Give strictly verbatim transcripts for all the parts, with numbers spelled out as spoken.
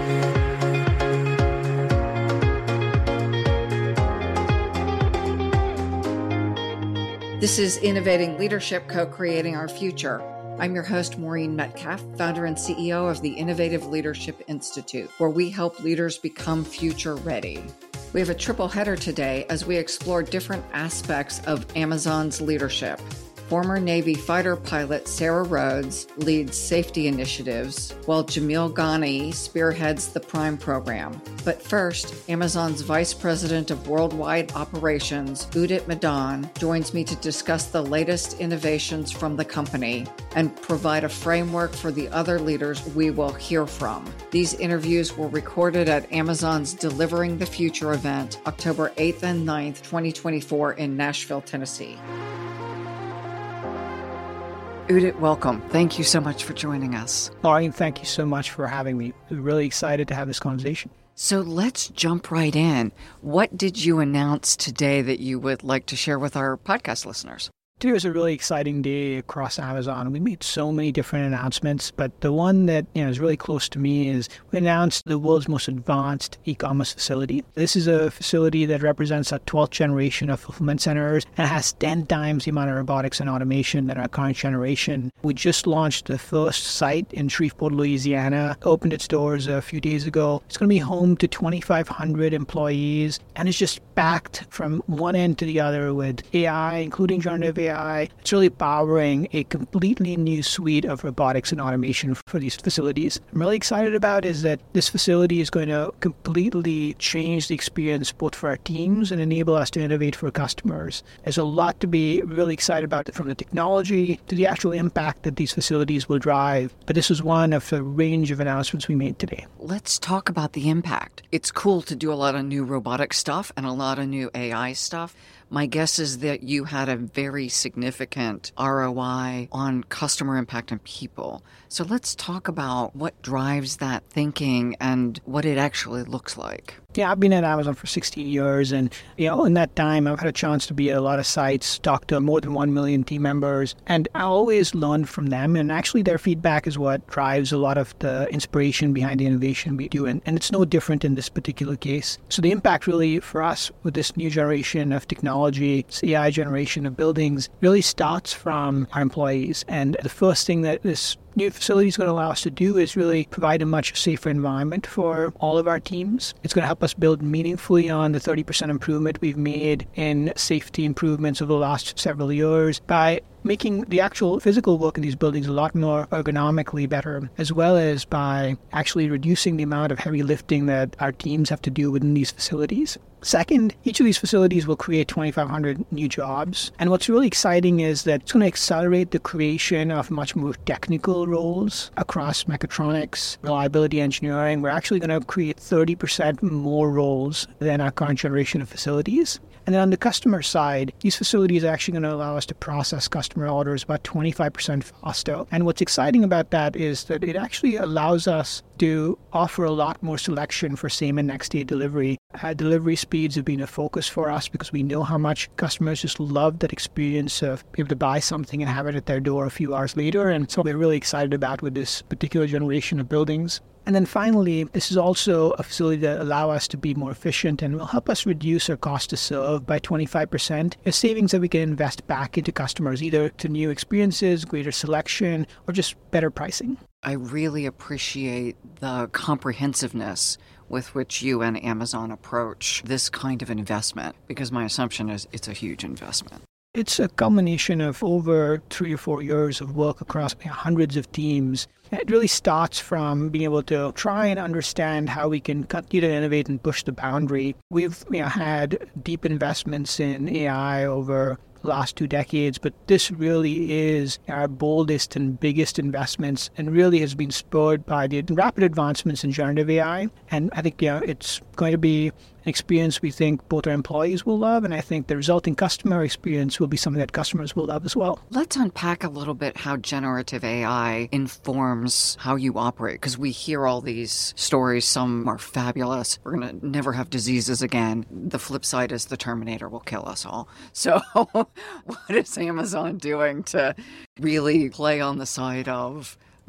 This is Innovating Leadership, Co-Creating Our Future. I'm your host, Maureen Metcalf, founder and C E O of the Innovative Leadership Institute, where we help leaders become future ready. We have a triple header today as we explore different aspects of Amazon's leadership. Former Navy fighter pilot Sarah Rhodes leads safety initiatives, while Jamil Ghani spearheads the Prime program. But first, Amazon's Vice President of Worldwide Operations, Udit Madan, joins me to discuss the latest innovations from the company and provide a framework for the other leaders we will hear from. These interviews were recorded at Amazon's Delivering the Future event, October eighth and ninth, twenty twenty-four in Nashville, Tennessee. Udit, welcome. Thank you so much for joining us. Maureen, thank you so much for having me. We're really excited to have this conversation. So let's jump right in. What did you announce today that you would like to share with our podcast listeners? Today was a really exciting day across Amazon. We made so many different announcements, but the one that you know is really close to me is we announced the world's most advanced e-commerce facility. This is a facility that represents our twelfth generation of fulfillment centers and has ten times the amount of robotics and automation than our current generation. We just launched the first site in Shreveport, Louisiana, opened its doors a few days ago. It's going to be home to twenty-five hundred employees, and it's just packed from one end to the other with A I, including generative A I. It's really powering a completely new suite of robotics and automation for these facilities. I'm really excited about is that this facility is going to completely change the experience both for our teams and enable us to innovate for customers. There's a lot to be really excited about, from the technology to the actual impact that these facilities will drive. But this was one of a range of announcements we made today. Let's talk about the impact. It's cool to do a lot of new robotic stuff and a lot of new A I stuff. My guess is that you had a very significant R O I on customer impact and people. So let's talk about what drives that thinking and what it actually looks like. Yeah, I've been at Amazon for sixteen years, and you know, in that time, I've had a chance to be at a lot of sites, talk to more than one million team members, and I always learn from them. And actually, their feedback is what drives a lot of the inspiration behind the innovation we do, and, and it's no different in this particular case. So the impact really for us with this new generation of technology, this A I generation of buildings, really starts from our employees. And the first thing that this new facility is going to allow us to do is really provide a much safer environment for all of our teams. It's going to help us build meaningfully on the thirty percent improvement we've made in safety improvements over the last several years by making the actual physical work in these buildings a lot more ergonomically better, as well as by actually reducing the amount of heavy lifting that our teams have to do within these facilities. Second, each of these facilities will create twenty-five hundred new jobs. And what's really exciting is that it's going to accelerate the creation of much more technical roles across mechatronics, reliability engineering. We're actually going to create thirty percent more roles than our current generation of facilities. And then on the customer side, these facilities are actually going to allow us to process customer orders about twenty-five percent faster. And what's exciting about that is that it actually allows us to offer a lot more selection for same and next day delivery. Uh, delivery speeds have been a focus for us because we know how much customers just love that experience of being able to buy something and have it at their door a few hours later. And so we're really excited about with this particular generation of buildings. And then finally, this is also a facility that allows us to be more efficient and will help us reduce our cost to serve by twenty-five percent. It's savings that we can invest back into customers, either to new experiences, greater selection, or just better pricing. I really appreciate the comprehensiveness with which you and Amazon approach this kind of investment, because my assumption is it's a huge investment. It's a culmination of over three or four years of work across hundreds of teams. It really starts from being able to try and understand how we can continue to innovate and push the boundary. We've you know, had deep investments in A I over the last two decades, but this really is our boldest and biggest investments and really has been spurred by the rapid advancements in generative A I. And I think you know, it's going to be an experience we think both our employees will love, and I think the resulting customer experience will be something that customers will love as well. Let's unpack a little bit how generative A I informs how you operate, because we hear all these stories. Some are fabulous. We're going to never have diseases again. The flip side is the Terminator will kill us all. So what is Amazon doing to really play on the side of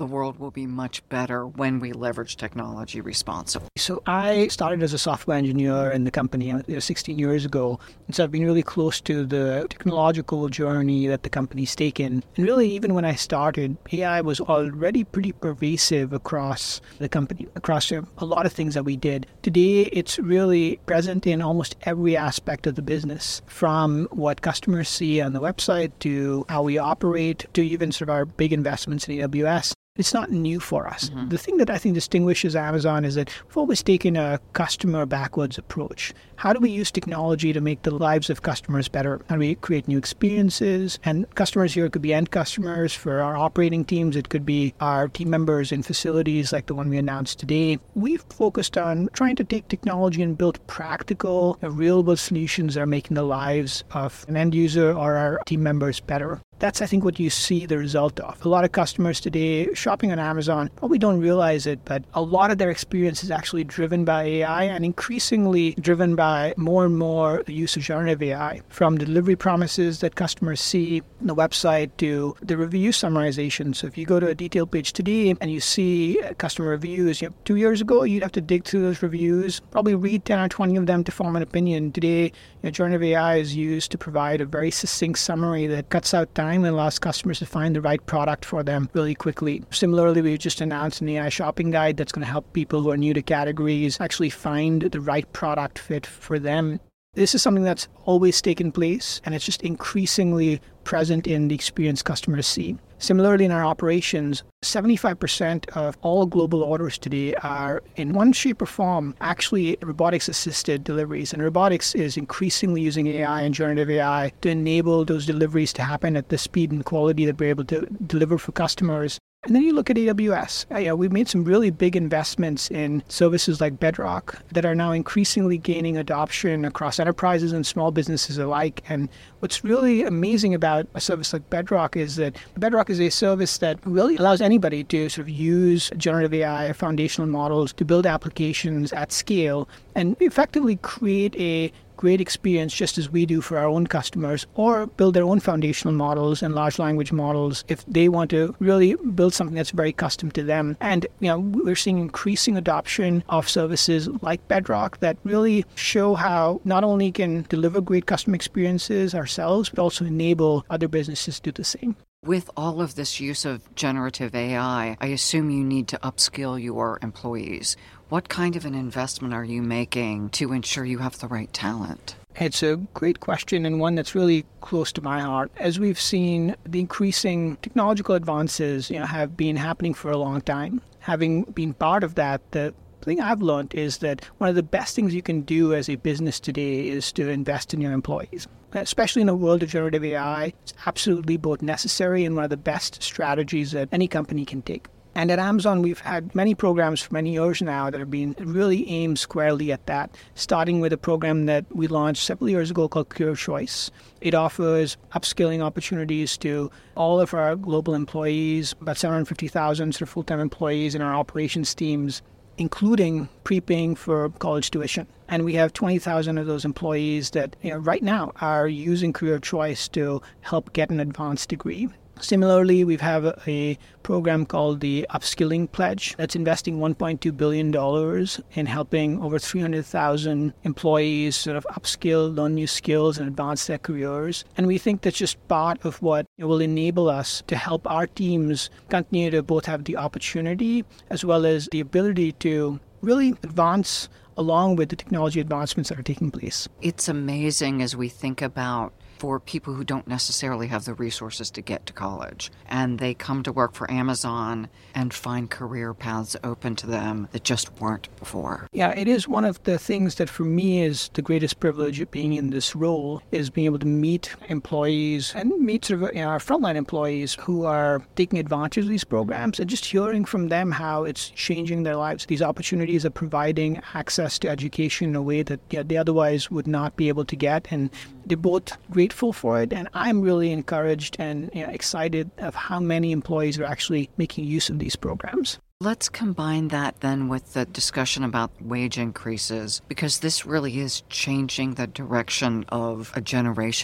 the world will be much better when we leverage technology responsibly? So I started as a software engineer in the company uh, sixteen years ago. And so I've been really close to the technological journey that the company's taken. And really, even when I started, A I was already pretty pervasive across the company, across a lot of things that we did. Today, it's really present in almost every aspect of the business, from what customers see on the website to how we operate to even sort of our big investments in A W S. It's not new for us. Mm-hmm. The thing that I think distinguishes Amazon is that we've always taken a customer backwards approach. How do we use technology to make the lives of customers better? How do we create new experiences? And customers here could be end customers for our operating teams. It could be our team members in facilities like the one we announced today. We've focused on trying to take technology and build practical, real-world solutions that are making the lives of an end user or our team members better. That's, I think, what you see the result of. A lot of customers today shopping on Amazon probably don't realize it, but a lot of their experience is actually driven by A I and increasingly driven by more and more the use of generative A I, from the delivery promises that customers see on the website to the review summarization. So if you go to a detail page today and you see customer reviews, you know, two years ago, you'd have to dig through those reviews, probably read ten or twenty of them to form an opinion. Today, you know, generative A I is used to provide a very succinct summary that cuts out time and allows customers to find the right product for them really quickly. Similarly, we just announced an A I shopping guide that's going to help people who are new to categories actually find the right product fit for them. This is something that's always taken place, and it's just increasingly present in the experience customers see. Similarly, in our operations, seventy-five percent of all global orders today are, in one shape or form, actually robotics-assisted deliveries. And robotics is increasingly using A I and generative A I to enable those deliveries to happen at the speed and quality that we're able to deliver for customers. And then you look at A W S. Uh, yeah, we've made some really big investments in services like Bedrock that are now increasingly gaining adoption across enterprises and small businesses alike. And what's really amazing about a service like Bedrock is that Bedrock is a service that really allows anybody to sort of use generative A I foundational models to build applications at scale and effectively create a great experience just as we do for our own customers, or build their own foundational models and large language models if they want to really build something that's very custom to them. And you know, we're seeing increasing adoption of services like Bedrock that really show how not only can deliver great customer experiences ourselves, but also enable other businesses to do the same. With all of this use of generative A I, I assume you need to upskill your employees. What kind of an investment are you making to ensure you have the right talent? It's a great question, and one that's really close to my heart. As we've seen, the increasing technological advances, you know, have been happening for a long time. Having been part of that, the thing I've learned is that one of the best things you can do as a business today is to invest in your employees. Especially in a world of generative A I, it's absolutely both necessary and one of the best strategies that any company can take. And at Amazon, we've had many programs for many years now that have been really aimed squarely at that, starting with a program that we launched several years ago called Career Choice. It offers upskilling opportunities to all of our global employees, about seven hundred fifty thousand sort of full-time employees in our operations teams, including prepaying for college tuition. And we have twenty thousand of those employees that, you know, right now are using Career Choice to help get an advanced degree. Similarly, we have a, a program called the Upskilling Pledge that's investing one point two billion dollars in helping over three hundred thousand employees sort of upskill, learn new skills, and advance their careers. And we think that's just part of what will enable us to help our teams continue to both have the opportunity as well as the ability to really advance along with the technology advancements that are taking place. It's amazing as we think about for people who don't necessarily have the resources to get to college, and they come to work for Amazon and find career paths open to them that just weren't before. Yeah, it is one of the things that for me is the greatest privilege of being in this role, is being able to meet employees and meet sort of, you know, our frontline employees who are taking advantage of these programs, and just hearing from them how it's changing their lives. These opportunities are providing access to education in a way that, you know, they otherwise would not be able to get, and they're both grateful for it, and I'm really encouraged and, you know, excited of how many employees are actually making use of these programs. Let's combine that then with the discussion about wage increases, because this really is changing the direction of a generation.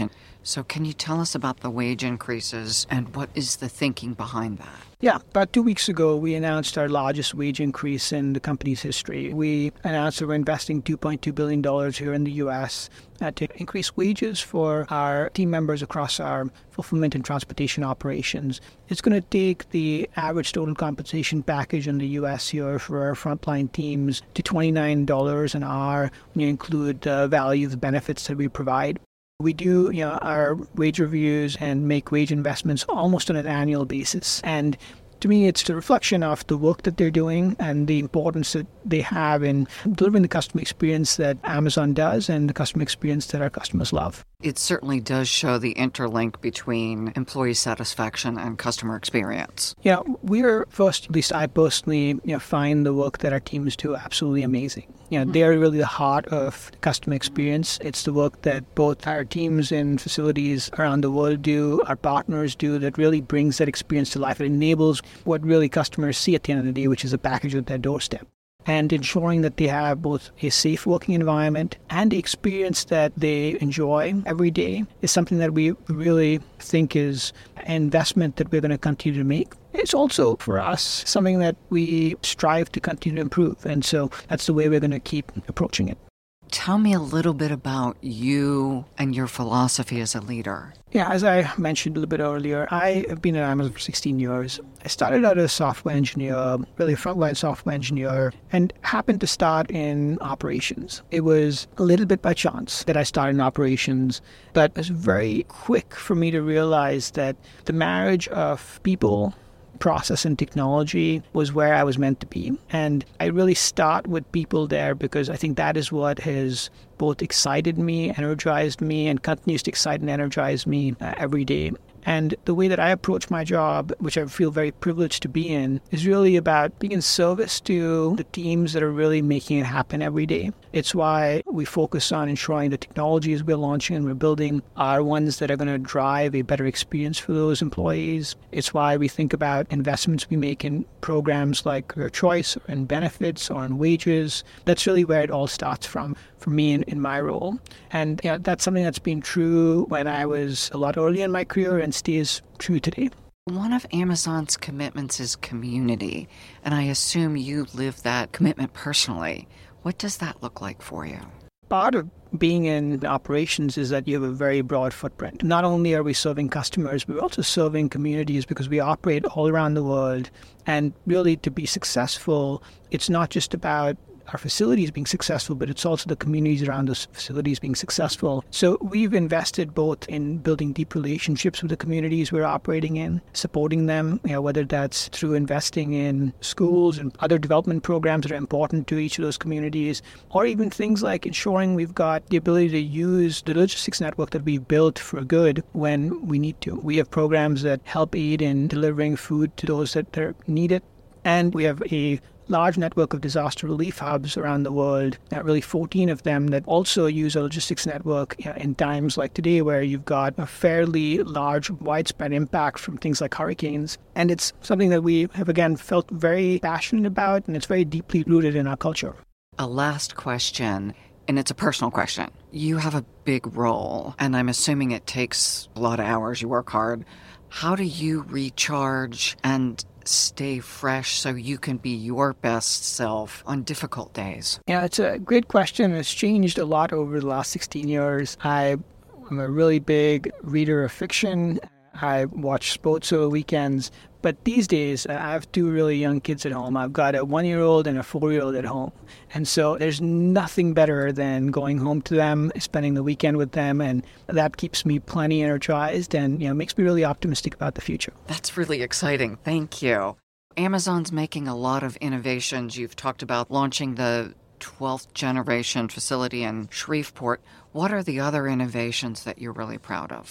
So can you tell us about the wage increases and what is the thinking behind that? Yeah, about two weeks ago, we announced our largest wage increase in the company's history. We announced that we're investing two point two billion dollars here in the U S uh, to increase wages for our team members across our fulfillment and transportation operations. It's going to take the average total compensation package in the U S here for our frontline teams to twenty-nine dollars an hour when you include the value of the benefits that we provide. We do, you know, our wage reviews and make wage investments almost on an annual basis. And to me, it's the reflection of the work that they're doing and the importance that they have in delivering the customer experience that Amazon does and the customer experience that our customers love. It certainly does show the interlink between employee satisfaction and customer experience. Yeah, we're first, at least I personally, you know, find the work that our teams do absolutely amazing. You know, mm-hmm. They're really the heart of the customer experience. It's the work that both our teams in facilities around the world do, our partners do, that really brings that experience to life. It enables what really customers see at the end of the day, which is a package at their doorstep. And ensuring that they have both a safe working environment and the experience that they enjoy every day is something that we really think is an investment that we're going to continue to make. It's also, for us, something that we strive to continue to improve. And so that's the way we're going to keep approaching it. Tell me a little bit about you and your philosophy as a leader. Yeah, as I mentioned a little bit earlier, I have been at Amazon for sixteen years. I started out as a software engineer, really a frontline software engineer, and happened to start in operations. It was a little bit by chance that I started in operations, but it was very quick for me to realize that the marriage of people, process and technology was where I was meant to be. And I really start with people there because I think that is what has both excited me, energized me, and continues to excite and energize me uh, every day. And the way that I approach my job, which I feel very privileged to be in, is really about being in service to the teams that are really making it happen every day. It's why we focus on ensuring the technologies we're launching and we're building are ones that are going to drive a better experience for those employees. It's why we think about investments we make in programs like Career Choice or in benefits or in wages. That's really where it all starts from for me in, in my role. And you know, that's something that's been true when I was a lot earlier in my career and stays true today. One of Amazon's commitments is community, and I assume you live that commitment personally. What does that look like for you? Part of being in operations is that you have a very broad footprint. Not only are we serving customers, but we're also serving communities because we operate all around the world. And really, to be successful, it's not just about our facilities being successful, but it's also the communities around those facilities being successful. So we've invested both in building deep relationships with the communities we're operating in, supporting them, you know, whether that's through investing in schools and other development programs that are important to each of those communities, or even things like ensuring we've got the ability to use the logistics network that we've built for good when we need to. We have programs that help aid in delivering food to those that need it, and we have a large network of disaster relief hubs around the world, uh, really fourteen of them that also use a logistics network you know, in times like today where you've got a fairly large, widespread impact from things like hurricanes. And it's something that we have, again, felt very passionate about, and it's very deeply rooted in our culture. A last question, and it's a personal question. You have a big role, and I'm assuming it takes a lot of hours. You work hard. How do you recharge and stay fresh so you can be your best self on difficult days? Yeah, it's a great question. It's changed a lot over the last sixteen years. I am a really big reader of fiction. I watch sports over weekends. But these days, I have two really young kids at home. I've got a one-year-old and a four-year-old at home. And so there's nothing better than going home to them, spending the weekend with them, and that keeps me plenty energized and, you know, makes me really optimistic about the future. That's really exciting. Thank you. Amazon's making a lot of innovations. You've talked about launching the twelfth generation facility in Shreveport. What are the other innovations that you're really proud of?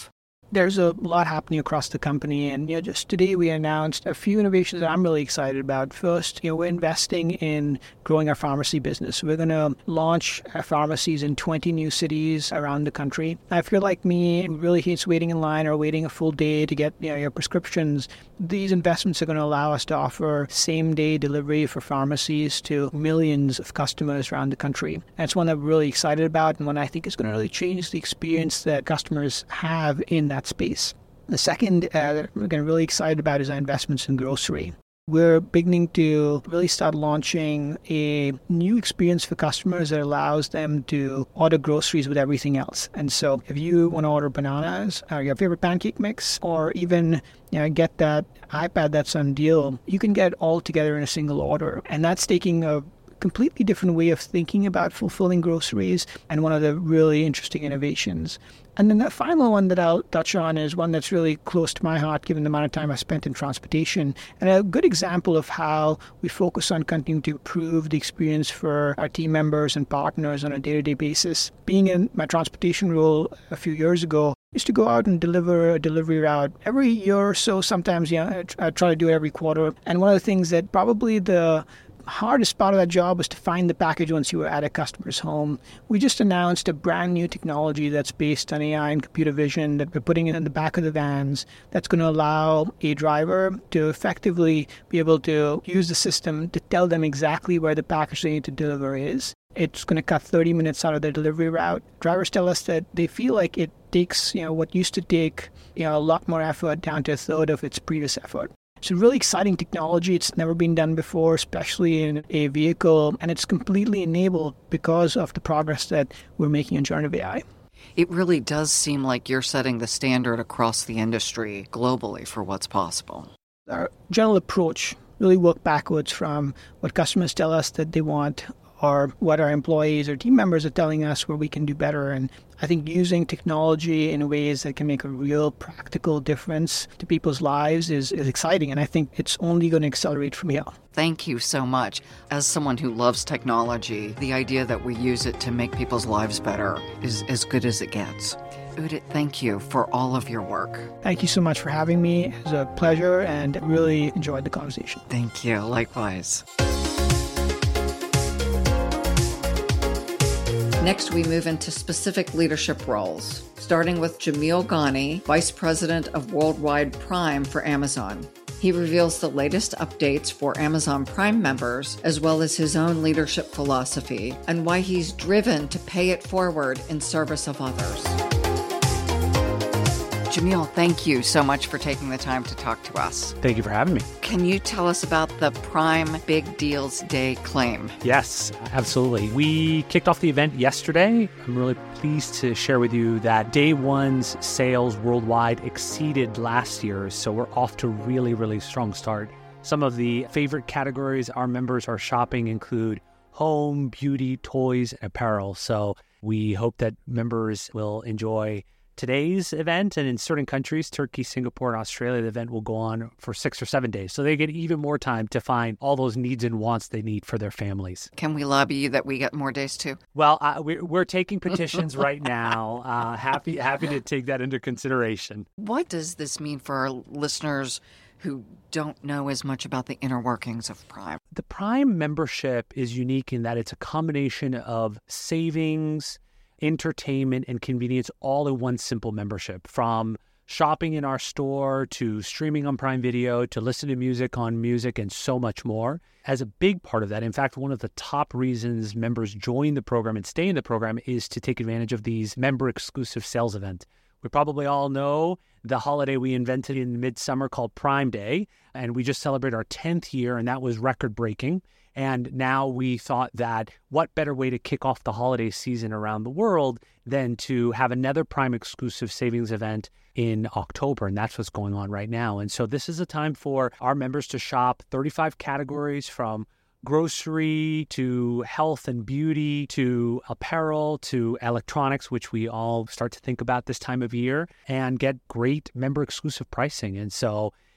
There's a lot happening across the company, and you know, just today we announced a few innovations that I'm really excited about. First, you know, we're investing in growing our pharmacy business. We're going to launch our pharmacies in twenty new cities around the country. Now, if you're like me, who really hates waiting in line or waiting a full day to get you know, your prescriptions, these investments are going to allow us to offer same-day delivery for pharmacies to millions of customers around the country. That's one that we're really excited about, and one I think is going to really change the experience that customers have in that space. The second uh, that we're getting really excited about is our investments in grocery. We're beginning to really start launching a new experience for customers that allows them to order groceries with everything else. And so if you want to order bananas or your favorite pancake mix, or even you know, get that iPad that's on deal, you can get it all together in a single order. And that's taking a completely different way of thinking about fulfilling groceries, and one of the really interesting innovations. And then the final one that I'll touch on is one that's really close to my heart, given the amount of time I spent in transportation, and a good example of how we focus on continuing to improve the experience for our team members and partners on a day-to-day basis. Being in my transportation role a few years ago, I used to go out and deliver a delivery route every year or so. Sometimes, yeah, I try to do it every quarter. And one of the things that probably the hardest part of that job was to find the package once you were at a customer's home. We just announced a brand new technology that's based on A I and computer vision that we're putting in the back of the vans that's going to allow a driver to effectively be able to use the system to tell them exactly where the package they need to deliver is. It's going to cut thirty minutes out of their delivery route. Drivers tell us that they feel like it takes, you know, what used to take, you know, a lot more effort down to a third of its previous effort. It's a really exciting technology. It's never been done before, especially in a vehicle, and it's completely enabled because of the progress that we're making in generative A I. It really does seem like you're setting the standard across the industry globally for what's possible. Our general approach really work backwards from what customers tell us that they want, or what our employees or team members are telling us where we can do better. And I think using technology in ways that can make a real practical difference to people's lives is, is exciting. And I think it's only going to accelerate from here. Thank you so much. As someone who loves technology, the idea that we use it to make people's lives better is as good as it gets. Udit, thank you for all of your work. Thank you so much for having me. It was a pleasure and really enjoyed the conversation. Thank you. Likewise. Next, we move into specific leadership roles, starting with Jamil Ghani, Vice President of Worldwide Prime for Amazon. He reveals the latest updates for Amazon Prime members, as well as his own leadership philosophy and why he's driven to pay it forward in service of others. Jamil, thank you so much for taking the time to talk to us. Thank you for having me. Can you tell us about the Prime Big Deals Day claim? Yes, absolutely. We kicked off the event yesterday. I'm really pleased to share with you that day one's sales worldwide exceeded last year's, so we're off to a really, really strong start. Some of the favorite categories our members are shopping include home, beauty, toys, and apparel. So we hope that members will enjoy today's event, and in certain countries, Turkey, Singapore, and Australia, the event will go on for six or seven days. So they get even more time to find all those needs and wants they need for their families. Can we lobby you that we get more days too? Well, uh, we're, we're taking petitions right now. Uh, happy, happy to take that into consideration. What does this mean for our listeners who don't know as much about the inner workings of Prime? The Prime membership is unique in that it's a combination of savings, entertainment, and convenience all in one simple membership. From shopping in our store to streaming on Prime Video to listening to music on Music and so much more. As a big part of that, in fact, one of the top reasons members join the program and stay in the program is to take advantage of these member-exclusive sales events. We probably all know the holiday we invented in midsummer called Prime Day, and we just celebrated our tenth year, and that was record-breaking. And now we thought that what better way to kick off the holiday season around the world than to have another Prime exclusive savings event in October. And that's what's going on right now. And so this is a time for our members to shop thirty-five categories, from grocery to health and beauty to apparel to electronics, which we all start to think about this time of year, and get great member exclusive pricing. And so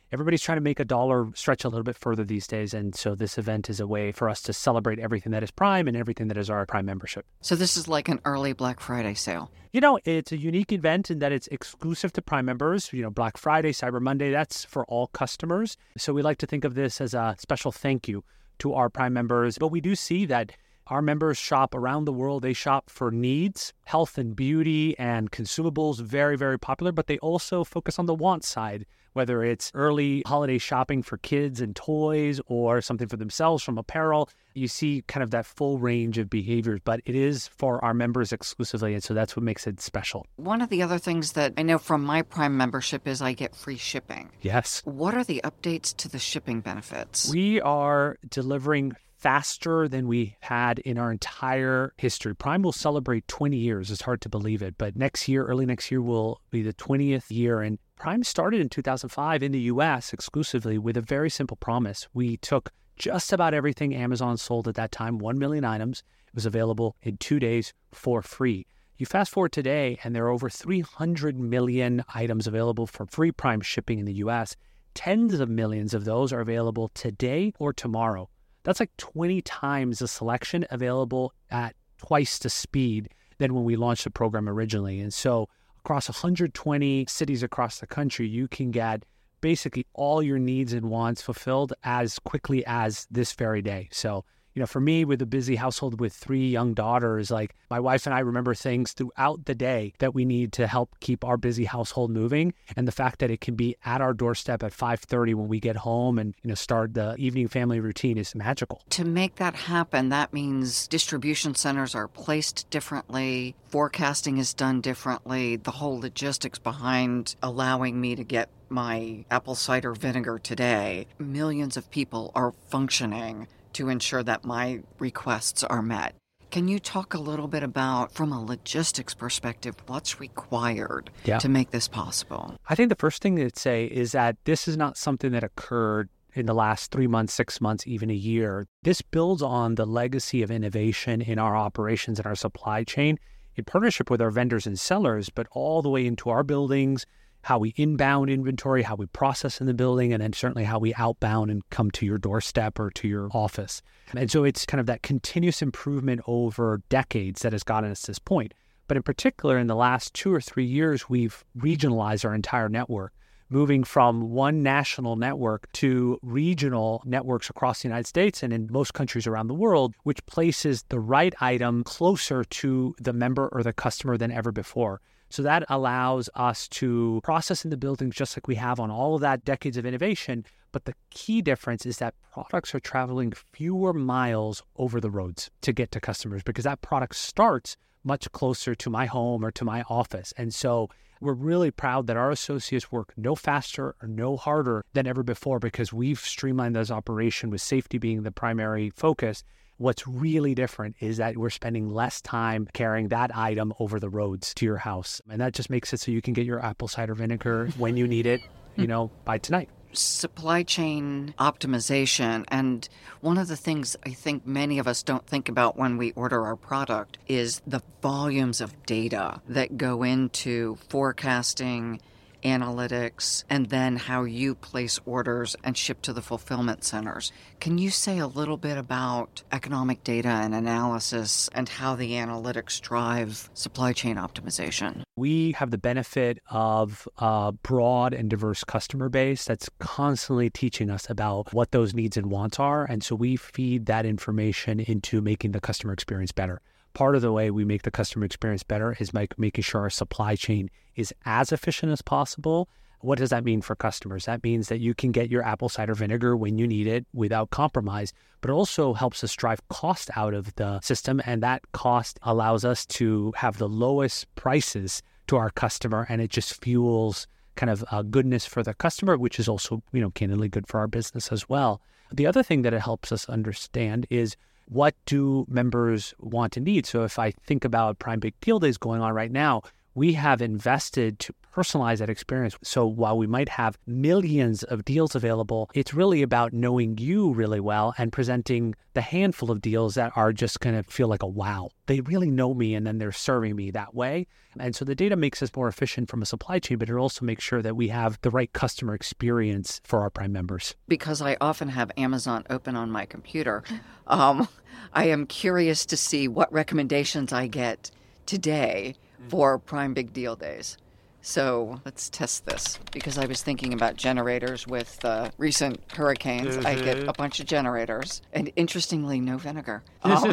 everybody's trying to make a dollar stretch a little bit further these days. And so this event is a way for us to celebrate everything that is Prime and everything that is our Prime membership. So this is like an early Black Friday sale. You know, it's a unique event in that it's exclusive to Prime members. You know, Black Friday, Cyber Monday, that's for all customers. So we like to think of this as a special thank you to our Prime members. But we do see that our members shop around the world. They shop for needs, health and beauty and consumables, very, very popular, but they also focus on the want side, whether it's early holiday shopping for kids and toys or something for themselves from apparel. You see kind of that full range of behaviors, but it is for our members exclusively, and so that's what makes it special. One of the other things that I know from my Prime membership is I get free shipping. Yes. What are the updates to the shipping benefits? We are delivering faster than we had in our entire history. Prime will celebrate twenty years. It's hard to believe it, but next year, early next year, will be the twentieth year. And Prime started in two thousand five in the U S exclusively with a very simple promise. We took just about everything Amazon sold at that time, one million items. It was available in two days for free. You fast forward today, and there are over three hundred million items available for free Prime shipping in the U S. Tens of millions of those are available today or tomorrow. That's like twenty times the selection available at twice the speed than when we launched the program originally. And so across one hundred twenty cities across the country, you can get basically all your needs and wants fulfilled as quickly as this very day. So, you know, for me, with a busy household with three young daughters, like my wife and I remember things throughout the day that we need to help keep our busy household moving. And the fact that it can be at our doorstep at five thirty when we get home and, you know, start the evening family routine is magical. To make that happen, that means distribution centers are placed differently, forecasting is done differently, the whole logistics behind allowing me to get my apple cider vinegar today. Millions of people are functioning to ensure that my requests are met. Can you talk a little bit about, from a logistics perspective, what's required yeah. to make this possible? I think the first thing to say is that this is not something that occurred in the last three months, six months, even a year. This builds on the legacy of innovation in our operations and our supply chain in partnership with our vendors and sellers, but all the way into our buildings, how we inbound inventory, how we process in the building, and then certainly how we outbound and come to your doorstep or to your office. And so it's kind of that continuous improvement over decades that has gotten us to this point. But in particular, in the last two or three years, we've regionalized our entire network, moving from one national network to regional networks across the United States and in most countries around the world, which places the right item closer to the member or the customer than ever before. So that allows us to process in the buildings just like we have on all of that decades of innovation. But the key difference is that products are traveling fewer miles over the roads to get to customers because that product starts much closer to my home or to my office. And so we're really proud that our associates work no faster or no harder than ever before because we've streamlined those operations with safety being the primary focus. What's really different is that we're spending less time carrying that item over the roads to your house. And that just makes it so you can get your apple cider vinegar when you need it, you know, by tonight. Supply chain optimization. And one of the things I think many of us don't think about when we order our product is the volumes of data that go into forecasting, analytics, and then how you place orders and ship to the fulfillment centers. Can you say a little bit about economic data and analysis and how the analytics drive supply chain optimization? We have the benefit of a broad and diverse customer base that's constantly teaching us about what those needs and wants are. And so we feed that information into making the customer experience better. Part of the way we make the customer experience better is by making sure our supply chain is as efficient as possible. What does that mean for customers? That means that you can get your apple cider vinegar when you need it without compromise, but it also helps us drive cost out of the system. And that cost allows us to have the lowest prices to our customer. And it just fuels kind of uh, goodness for the customer, which is also, you know, candidly good for our business as well. The other thing that it helps us understand is what do members want and need? So if I think about Prime Big Deal Days going on right now, we have invested to personalize that experience. So while we might have millions of deals available, it's really about knowing you really well and presenting the handful of deals that are just going to feel like a wow. They really know me, and then they're serving me that way. And so the data makes us more efficient from a supply chain, but it also makes sure that we have the right customer experience for our Prime members. Because I often have Amazon open on my computer, um, I am curious to see what recommendations I get today for Prime Big Deal Days. So let's test this, because I was thinking about generators with uh, recent hurricanes. Mm-hmm. I get a bunch of generators, and interestingly, no vinegar. Um,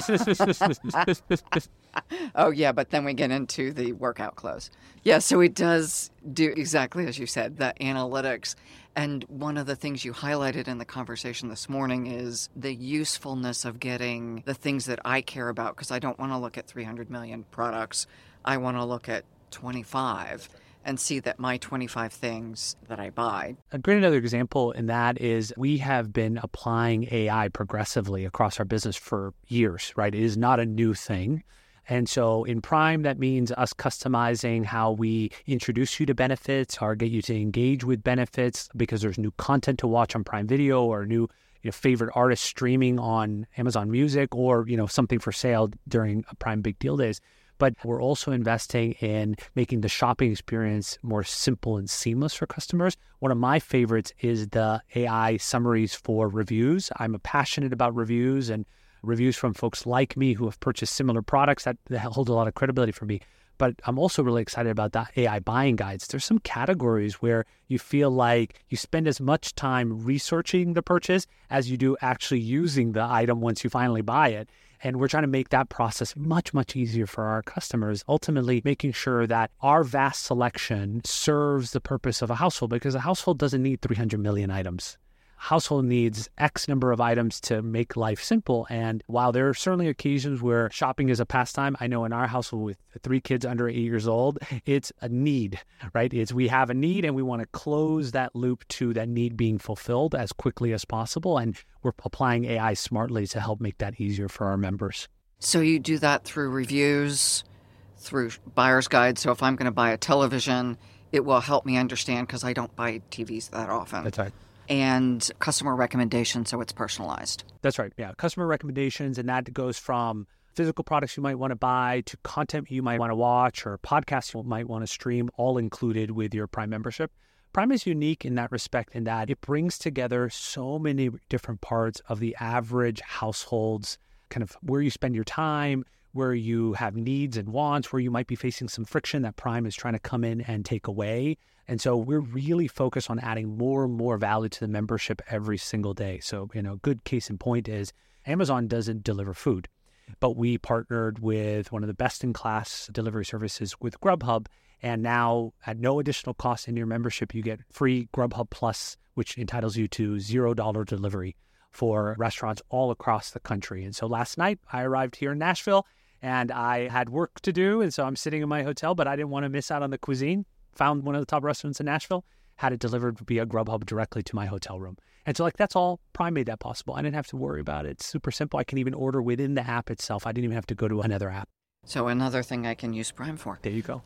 oh, yeah, but then we get into the workout clothes. Yeah, so it does do exactly as you said, the analytics. And one of the things you highlighted in the conversation this morning is the usefulness of getting the things that I care about, because I don't want to look at three hundred million products. I want to look at twenty-five and see that my twenty-five things that I buy. A great another example in that is we have been applying A I progressively across our business for years, right? It is not a new thing. And so in Prime, that means us customizing how we introduce you to benefits or get you to engage with benefits because there's new content to watch on Prime Video or new you know, favorite artist streaming on Amazon Music or you know something for sale during Prime Big Deal Days. But we're also investing in making the shopping experience more simple and seamless for customers. One of my favorites is the A I summaries for reviews. I'm passionate about reviews and reviews from folks like me who have purchased similar products. That, that hold a lot of credibility for me. But I'm also really excited about the A I buying guides. There's some categories where you feel like you spend as much time researching the purchase as you do actually using the item once you finally buy it. And we're trying to make that process much, much easier for our customers, ultimately making sure that our vast selection serves the purpose of a household, because a household doesn't need three hundred million items. Household needs X number of items to make life simple. And while there are certainly occasions where shopping is a pastime, I know in our household with three kids under eight years old, it's a need, right? It's we have a need and we want to close that loop to that need being fulfilled as quickly as possible. And we're applying A I smartly to help make that easier for our members. So you do that through reviews, through buyer's guides. So if I'm going to buy a television, it will help me understand because I don't buy T Vs that often. That's right. And customer recommendations, so it's personalized. That's right. Yeah. Customer recommendations, and that goes from physical products you might want to buy to content you might want to watch or podcasts you might want to stream, all included with your Prime membership. Prime is unique in that respect in that it brings together so many different parts of the average household's kind of where you spend your time, where you have needs and wants, where you might be facing some friction that Prime is trying to come in and take away. And so we're really focused on adding more and more value to the membership every single day. So, you know, good case in point is Amazon doesn't deliver food, but we partnered with one of the best-in-class delivery services with Grubhub. And now at no additional cost in your membership, you get free Grubhub Plus, which entitles you to zero dollar delivery for restaurants all across the country. And so last night I arrived here in Nashville and I had work to do. And so I'm sitting in my hotel, but I didn't want to miss out on the cuisine. Found one of the top restaurants in Nashville, had it delivered via Grubhub directly to my hotel room. And so like that's all Prime made that possible. I didn't have to worry about it. It's super simple. I can even order within the app itself. I didn't even have to go to another app. So another thing I can use Prime for. There you go.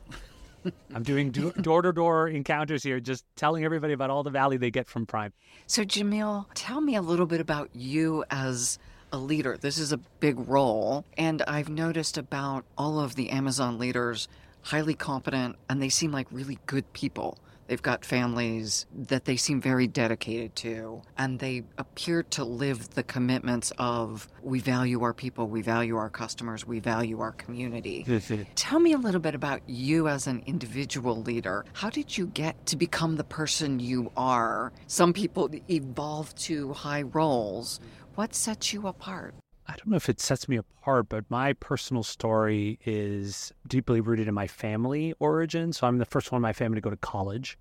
I'm doing door-to-door encounters here, just telling everybody about all the value they get from Prime. So Jamil, tell me a little bit about you as a leader. This is a big role. And I've noticed about all of the Amazon leaders, highly competent, and they seem like really good people. They've got families that they seem very dedicated to, and they appear to live the commitments of we value our people, we value our customers, we value our community. Tell me a little bit about you as an individual leader. How did you get to become the person you are? Some people evolve to high roles. What sets you apart? I don't know if it sets me apart, but my personal story is deeply rooted in my family origin. So I'm the first one in my family to go to college.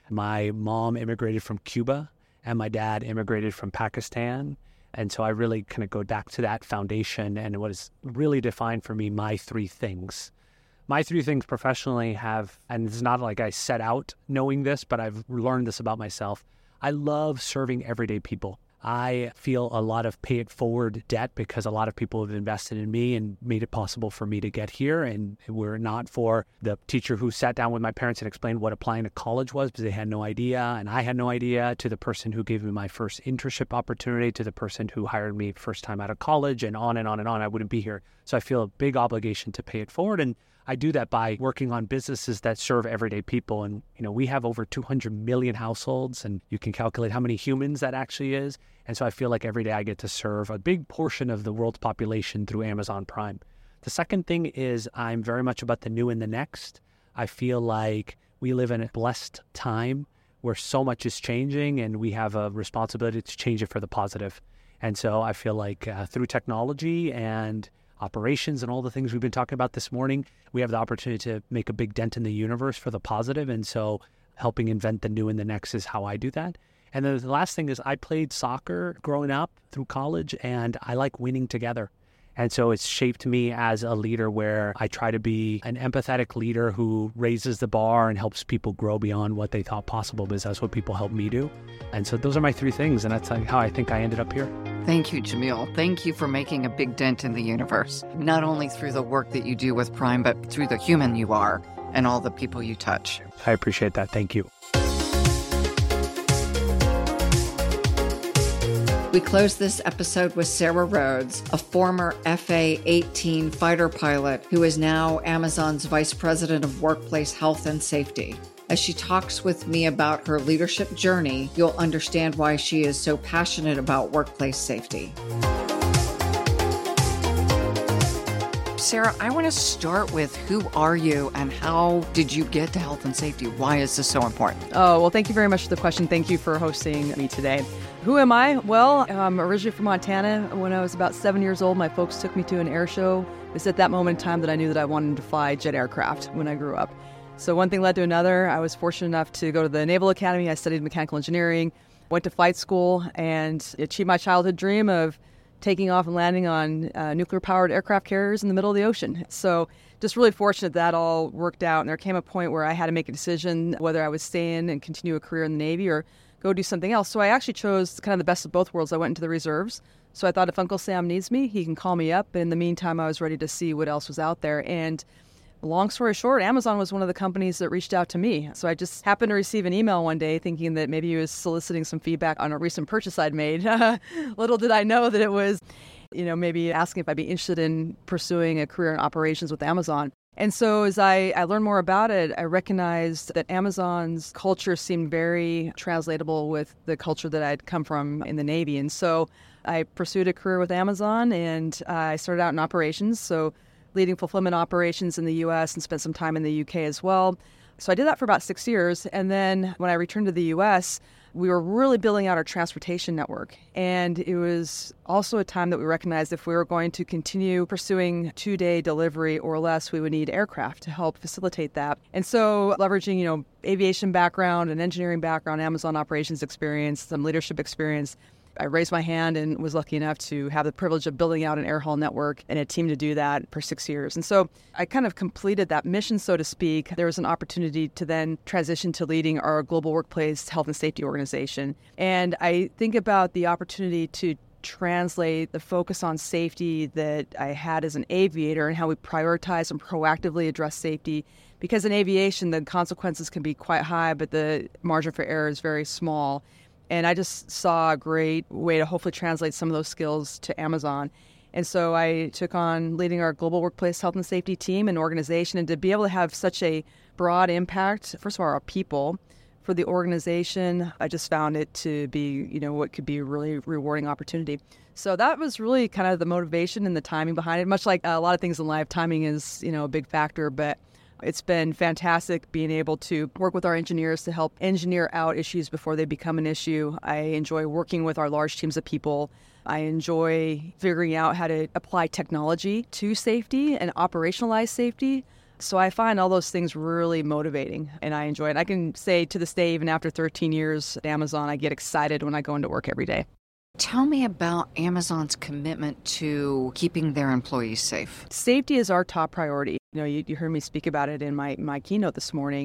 My mom immigrated from Cuba and my dad immigrated from Pakistan. And so I really kind of go back to that foundation and what has really defined for me my three things. My three things professionally have, and it's not like I set out knowing this, but I've learned this about myself. I love serving everyday people. I feel a lot of pay it forward debt because a lot of people have invested in me and made it possible for me to get here. And were it not for the teacher who sat down with my parents and explained what applying to college was because they had no idea and I had no idea, to the person who gave me my first internship opportunity, to the person who hired me first time out of college, and on and on and on, I wouldn't be here. So I feel a big obligation to pay it forward. And I do that by working on businesses that serve everyday people. And, you know, we have over two hundred million households, and you can calculate how many humans that actually is. And so I feel like every day I get to serve a big portion of the world's population through Amazon Prime. The second thing is I'm very much about the new and the next. I feel like we live in a blessed time where so much is changing, and we have a responsibility to change it for the positive. And so I feel like uh, through technology and operations and all the things we've been talking about this morning, we have the opportunity to make a big dent in the universe for the positive. And so helping invent the new and the next is how I do that. And then the last thing is I played soccer growing up through college, and I like winning together. And so it's shaped me as a leader where I try to be an empathetic leader who raises the bar and helps people grow beyond what they thought possible, because that's what people help me do. And so those are my three things, and that's like how I think I ended up here. Thank you, Jamil. Thank you for making a big dent in the universe, not only through the work that you do with Prime, but through the human you are and all the people you touch. I appreciate that. Thank you. We close this episode with Sarah Rhodes, a former F A eighteen fighter pilot who is now Amazon's Vice President of Workplace Health and Safety. As she talks with me about her leadership journey, you'll understand why she is so passionate about workplace safety. Sarah, I want to start with who are you and how did you get to health and safety? Why is this so important? Oh, well, thank you very much for the question. Thank you for hosting me today. Who am I? Well, I'm originally from Montana. When I was about seven years old, my folks took me to an air show. It was at that moment in time that I knew that I wanted to fly jet aircraft when I grew up. So one thing led to another. I was fortunate enough to go to the Naval Academy. I studied mechanical engineering, went to flight school, and achieved my childhood dream of taking off and landing on uh, nuclear-powered aircraft carriers in the middle of the ocean. So just really fortunate that all worked out. And there came a point where I had to make a decision whether I would stay in and continue a career in the Navy or go do something else. So I actually chose kind of the best of both worlds. I went into the reserves. So I thought if Uncle Sam needs me, he can call me up. But in the meantime, I was ready to see what else was out there. And long story short, Amazon was one of the companies that reached out to me. So I just happened to receive an email one day thinking that maybe he was soliciting some feedback on a recent purchase I'd made. Little did I know that it was, you know, maybe asking if I'd be interested in pursuing a career in operations with Amazon. And so as I, I learned more about it, I recognized that Amazon's culture seemed very translatable with the culture that I'd come from in the Navy. And so I pursued a career with Amazon, and I started out in operations, so leading fulfillment operations in the U S and spent some time in the U K as well. So I did that for about six years. And then when I returned to the U S, we were really building out our transportation network. And it was also a time that we recognized if we were going to continue pursuing two-day delivery or less, we would need aircraft to help facilitate that. And so leveraging, you know, aviation background and engineering background, Amazon operations experience, some leadership experience, I raised my hand and was lucky enough to have the privilege of building out an air haul network and a team to do that for six years. And so I kind of completed that mission, so to speak. There was an opportunity to then transition to leading our global workplace health and safety organization. And I think about the opportunity to translate the focus on safety that I had as an aviator and how we prioritize and proactively address safety. Because in aviation, the consequences can be quite high, but the margin for error is very small. And I just saw a great way to hopefully translate some of those skills to Amazon. And so I took on leading our global workplace health and safety team and organization. And to be able to have such a broad impact, first of all, our people, for the organization, I just found it to be, you know, what could be a really rewarding opportunity. So that was really kind of the motivation and the timing behind it. Much like a lot of things in life, timing is, you know, a big factor, but it's been fantastic being able to work with our engineers to help engineer out issues before they become an issue. I enjoy working with our large teams of people. I enjoy figuring out how to apply technology to safety and operationalize safety. So I find all those things really motivating, and I enjoy it. I can say to this day, even after thirteen years at Amazon, I get excited when I go into work every day. Tell me about Amazon's commitment to keeping their employees safe. Safety is our top priority. You know, you, you heard me speak about it in my, my keynote this morning.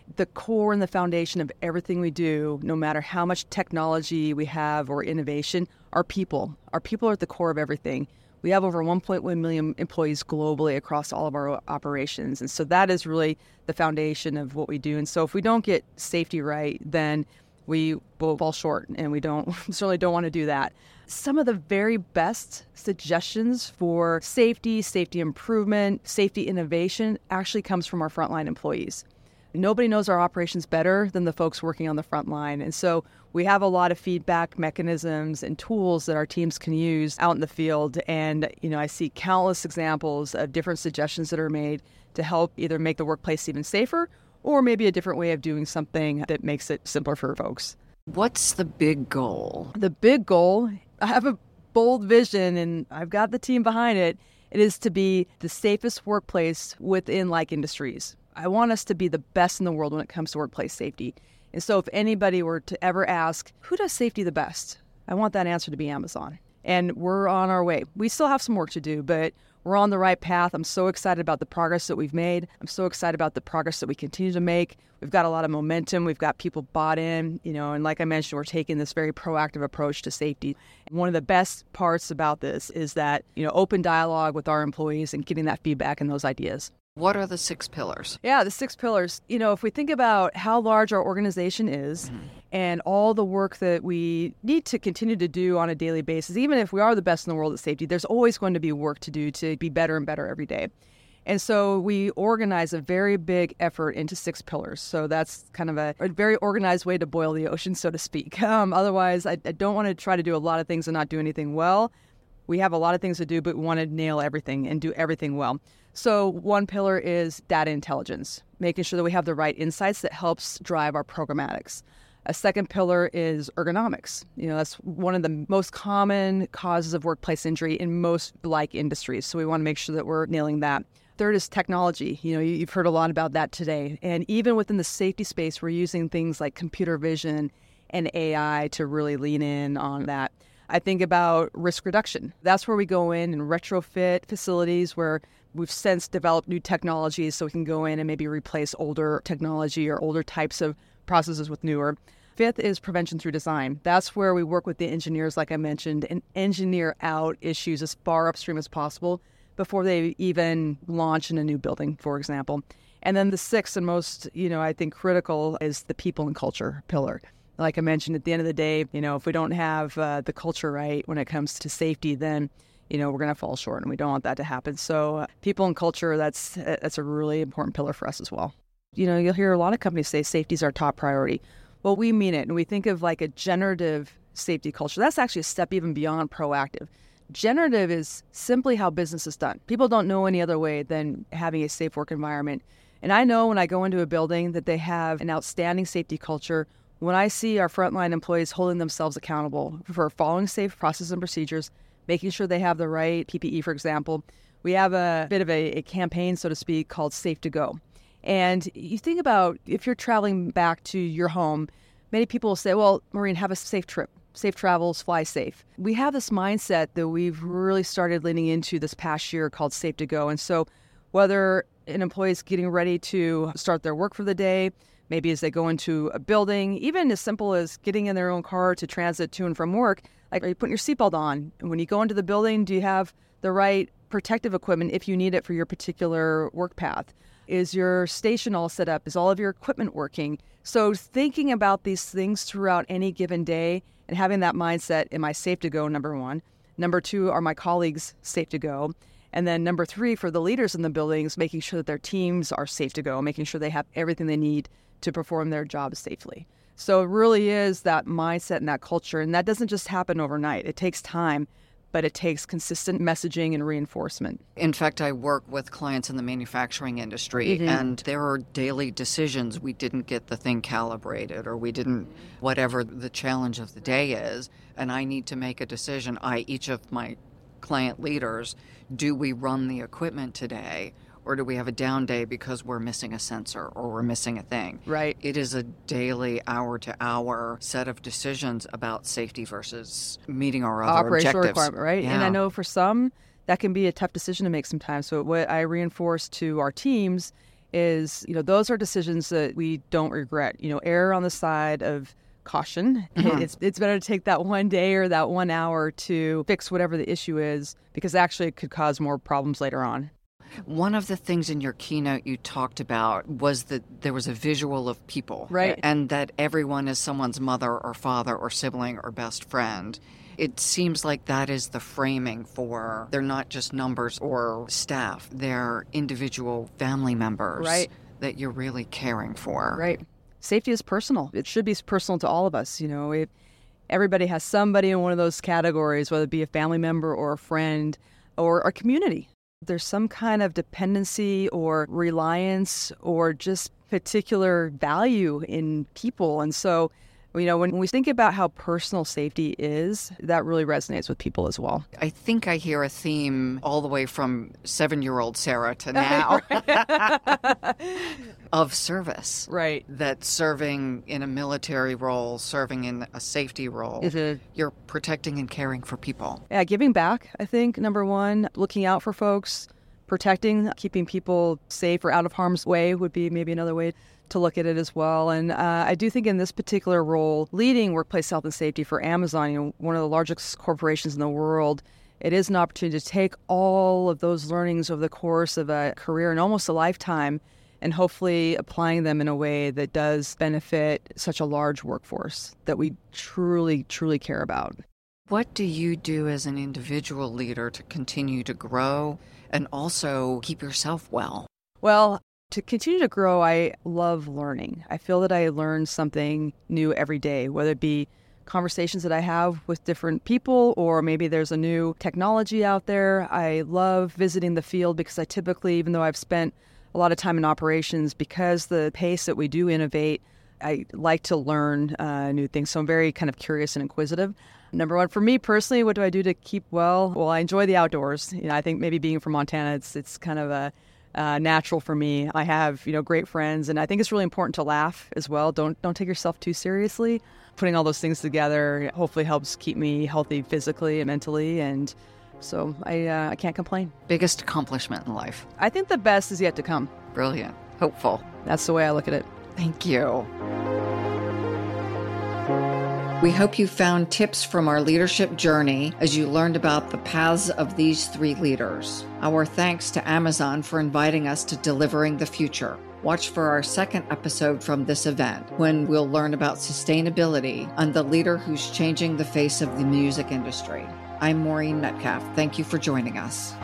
The core and the foundation of everything we do, no matter how much technology we have or innovation, are people. Our people are at the core of everything. We have over one point one million employees globally across all of our operations. And so that is really the foundation of what we do. And so if we don't get safety right, then we will fall short, and we don't certainly don't want to do that. Some of the very best suggestions for safety, safety improvement, safety innovation actually comes from our frontline employees. Nobody knows our operations better than the folks working on the front line. And so we have a lot of feedback mechanisms and tools that our teams can use out in the field. And, you know, I see countless examples of different suggestions that are made to help either make the workplace even safer or maybe a different way of doing something that makes it simpler for folks. What's the big goal? The big goal, I have a bold vision and I've got the team behind it. It is to be the safest workplace within like industries. I want us to be the best in the world when it comes to workplace safety. And so if anybody were to ever ask, who does safety the best? I want that answer to be Amazon. And we're on our way. We still have some work to do, but we're on the right path. I'm so excited about the progress that we've made. I'm so excited about the progress that we continue to make. We've got a lot of momentum. We've got people bought in, you know, and like I mentioned, we're taking this very proactive approach to safety. And one of the best parts about this is that, you know, open dialogue with our employees and getting that feedback and those ideas. What are the six pillars? Yeah, the six pillars. You know, if we think about how large our organization is mm-hmm. and all the work that we need to continue to do on a daily basis, even if we are the best in the world at safety, there's always going to be work to do to be better and better every day. And so we organize a very big effort into six pillars. So that's kind of a, a very organized way to boil the ocean, so to speak. Um, otherwise, I, I don't want to try to do a lot of things and not do anything well. We have a lot of things to do, but we want to nail everything and do everything well. So one pillar is data intelligence, making sure that we have the right insights that helps drive our programmatics. A second pillar is ergonomics. You know, that's one of the most common causes of workplace injury in most like industries. So we want to make sure that we're nailing that. Third is technology. You know, you've heard a lot about that today. And even within the safety space, we're using things like computer vision and A I to really lean in on that. I think about risk reduction. That's where we go in and retrofit facilities where we've since developed new technologies so we can go in and maybe replace older technology or older types of processes with newer. Fifth is prevention through design. That's where we work with the engineers, like I mentioned, and engineer out issues as far upstream as possible before they even launch in a new building, for example. And then the sixth and most, you know, I think critical is the people and culture pillar. Like I mentioned, at the end of the day, you know, if we don't have uh, the culture right when it comes to safety, then, you know, we're going to fall short, and we don't want that to happen. So uh, people and culture, that's that's a really important pillar for us as well. You know, you'll hear a lot of companies say safety is our top priority. Well, we mean it, and we think of like a generative safety culture. That's actually a step even beyond proactive. Generative is simply how business is done. People don't know any other way than having a safe work environment. And I know when I go into a building that they have an outstanding safety culture. When I see our frontline employees holding themselves accountable for following safe processes and procedures, making sure they have the right P P E, for example, we have a bit of a, a campaign, so to speak, called Safe to Go. And you think about if you're traveling back to your home, many people will say, well, Maureen, have a safe trip, safe travels, fly safe. We have this mindset that we've really started leaning into this past year called Safe to Go. And so whether an employee is getting ready to start their work for the day, maybe as they go into a building, even as simple as getting in their own car to transit to and from work, like, are you putting your seatbelt on? And when you go into the building, do you have the right protective equipment if you need it for your particular work path? Is your station all set up? Is all of your equipment working? So thinking about these things throughout any given day and having that mindset, am I safe to go, number one? Number two, are my colleagues safe to go? And then number three, for the leaders in the buildings, making sure that their teams are safe to go, making sure they have everything they need to perform their jobs safely. So it really is that mindset and that culture. And that doesn't just happen overnight. It takes time, but it takes consistent messaging and reinforcement. In fact, I work with clients in the manufacturing industry, mm-hmm. and there are daily decisions. We didn't get the thing calibrated, or we didn't, whatever the challenge of the day is, and I need to make a decision. I, each of my client leaders, do we run the equipment today? Or do we have a down day because we're missing a sensor or we're missing a thing? Right. It is a daily, hour-to-hour set of decisions about safety versus meeting our other operational objectives. Requirement, right? Yeah. And I know for some, that can be a tough decision to make sometimes. So what I reinforce to our teams is, you know, those are decisions that we don't regret. You know, err on the side of caution. Mm-hmm. It's it's better to take that one day or that one hour to fix whatever the issue is, because actually it could cause more problems later on. One of the things in your keynote you talked about was that there was a visual of people. Right. And that everyone is someone's mother or father or sibling or best friend. It seems like that is the framing for they're not just numbers or staff. They're individual family members right. that you're really caring for. Right. Safety is personal. It should be personal to all of us. You know, it, everybody has somebody in one of those categories, whether it be a family member or a friend or a community. There's some kind of dependency or reliance or just particular value in people. And so, you know, when we think about how personal safety is, that really resonates with people as well. I think I hear a theme all the way from seven-year-old Sarah to now of service. Right. That serving in a military role, serving in a safety role, mm-hmm. you're protecting and caring for people. Yeah, giving back, I think, number one, looking out for folks, protecting, keeping people safe or out of harm's way would be maybe another way to look at it as well. And uh, I do think in this particular role, leading workplace health and safety for Amazon, you know, one of the largest corporations in the world, it is an opportunity to take all of those learnings over the course of a career and almost a lifetime and hopefully applying them in a way that does benefit such a large workforce that we truly, truly care about. What do you do as an individual leader to continue to grow and also keep yourself well? Well, to continue to grow, I love learning. I feel that I learn something new every day, whether it be conversations that I have with different people or maybe there's a new technology out there. I love visiting the field because I typically, even though I've spent a lot of time in operations, because the pace that we do innovate, I like to learn uh, new things. So I'm very kind of curious and inquisitive. Number one, for me personally, what do I do to keep well? Well, I enjoy the outdoors. You know, I think maybe being from Montana, it's it's kind of a Uh, natural for me. I have, you know, great friends, and I think it's really important to laugh as well. Don't don't take yourself too seriously. Putting all those things together hopefully helps keep me healthy physically and mentally, and so I uh, I can't complain. Biggest accomplishment in life? I think the best is yet to come. Brilliant. Hopeful. That's the way I look at it. Thank you. We hope you found tips from our leadership journey as you learned about the paths of these three leaders. Our thanks to Amazon for inviting us to Delivering the Future. Watch for our second episode from this event, when we'll learn about sustainability and the leader who's changing the face of the music industry. I'm Maureen Metcalf. Thank you for joining us.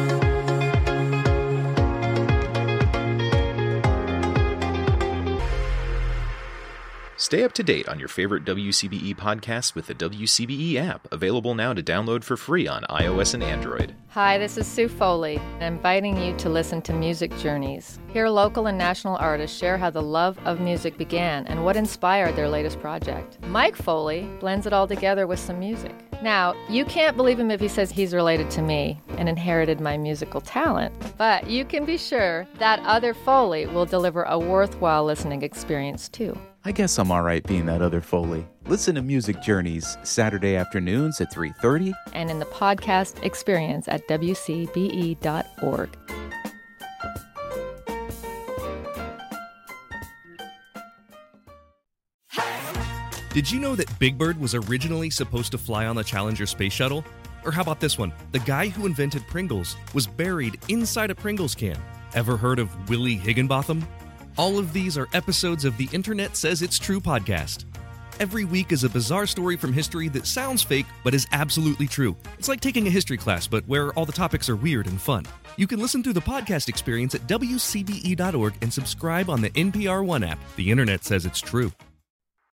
Stay up to date on your favorite W C B E podcasts with the W C B E app, available now to download for free on iOS and Android. Hi, this is Sue Foley, inviting you to listen to Music Journeys. Here, local and national artists share how the love of music began and what inspired their latest project. Mike Foley blends it all together with some music. Now, you can't believe him if he says he's related to me and inherited my musical talent, but you can be sure that other Foley will deliver a worthwhile listening experience too. I guess I'm all right being that other Foley. Listen to Music Journeys Saturday afternoons at three thirty. And in the podcast experience at W C B E dot org. Did you know that Big Bird was originally supposed to fly on the Challenger space shuttle? Or how about this one? The guy who invented Pringles was buried inside a Pringles can. Ever heard of Willie Higginbotham? All of these are episodes of the Internet Says It's True podcast. Every week is a bizarre story from history that sounds fake, but is absolutely true. It's like taking a history class, but where all the topics are weird and fun. You can listen through the podcast experience at W C B E dot org and subscribe on the N P R One app. The Internet Says It's True.